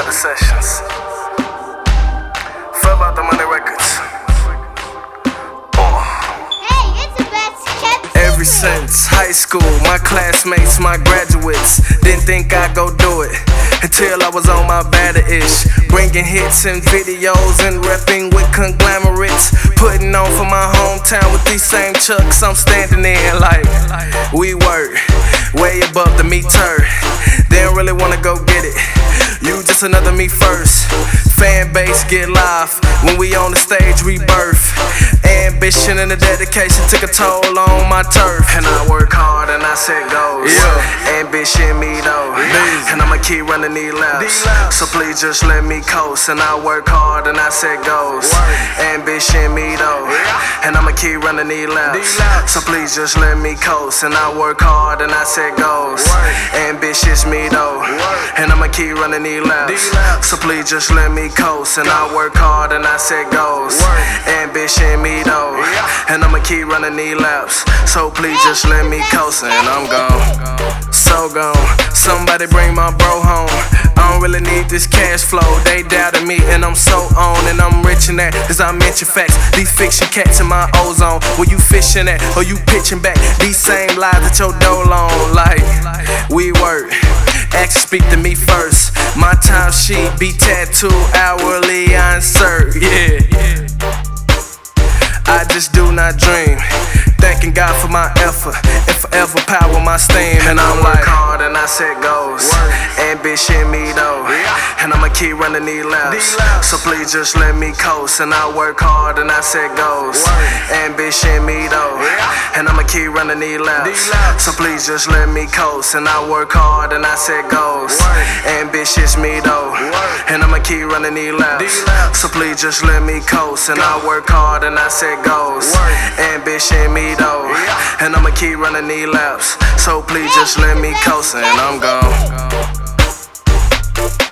the sessions. Fell out the money records. Hey, it's the best kept Ever since high school, my classmates, my graduates, didn't think I'd go do it until I was on my batter-ish, bringing hits and videos and repping with conglomerates, putting on for my hometown with these same chucks I'm standing in like we work way above the meter. They don't really wanna go get it. You just another me first. Fan base get live when we on the stage rebirth. Ambition and the dedication took a toll on my turf, and I work hard and I set goals. Ambition me though, and I'ma keep running these laps. So please just let me coast, and I work hard and I set goals. Ambition me though, and I'ma keep running these laps. So please just let me coast, and I work hard and I set goals. Ambitious me though, and I'ma keep running these laps. So please just let me coast, and I work hard and I set goals. Ambition me though, and I'ma keep running these laps. So please just let me coast, and I'm gone, so gone. Somebody bring my bro home. I don't really need this cash flow. They doubted me and I'm so on, and I'm rich in that, cause I mention facts. These fiction cats in my ozone. Where you fishing at or you pitching back? These same lies that your dole on. Like we work, actions speak to me first. My time sheet be tattooed hourly, I insert. I just do not dream. Thanking God for my effort and forever power my steam. And I'm like hard and I set goals. Ambition me though, and I'ma keep running these laps. So please just let me coast, and I work hard and I set goals. Ambition me though, and I'ma keep running these laps. So please just let me coast, and I work hard and I set goals. Ambitious me though, and I'ma keep running these laps. So please just let me coast, and I work hard and I set goals. Ambition me though, and I'ma keep running these laps. So please just let me coast, and I'm gone.